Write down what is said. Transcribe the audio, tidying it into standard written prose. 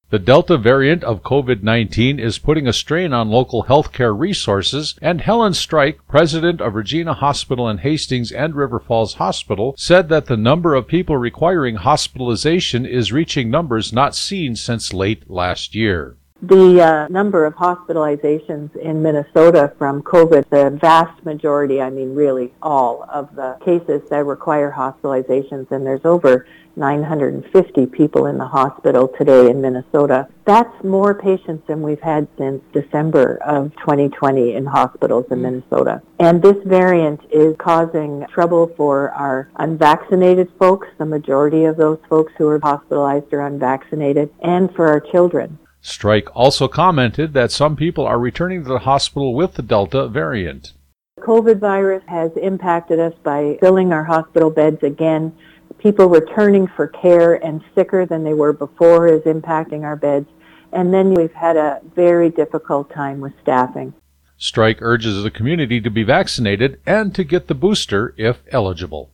The Delta variant of COVID-19 is putting a strain on local healthcare resources, and Helen Strike, president of Regina Hospital in Hastings and River Falls Hospital, said that the number of people requiring hospitalization is reaching numbers not seen since late last year. The number of hospitalizations in Minnesota from COVID, the vast majority, I mean really all of the cases that require hospitalizations, and there's over 950 people in the hospital today in Minnesota. That's more patients than we've had since December of 2020 in hospitals in Minnesota. And this variant is causing trouble for our unvaccinated folks, the majority of those folks who are hospitalized are unvaccinated, and for our children. Strike also commented that some people are returning to the hospital with the Delta variant. The COVID virus has impacted us by filling our hospital beds again. People returning for care and sicker than they were before is impacting our beds. And then we've had a very difficult time with staffing. Strike urges the community to be vaccinated and to get the booster if eligible.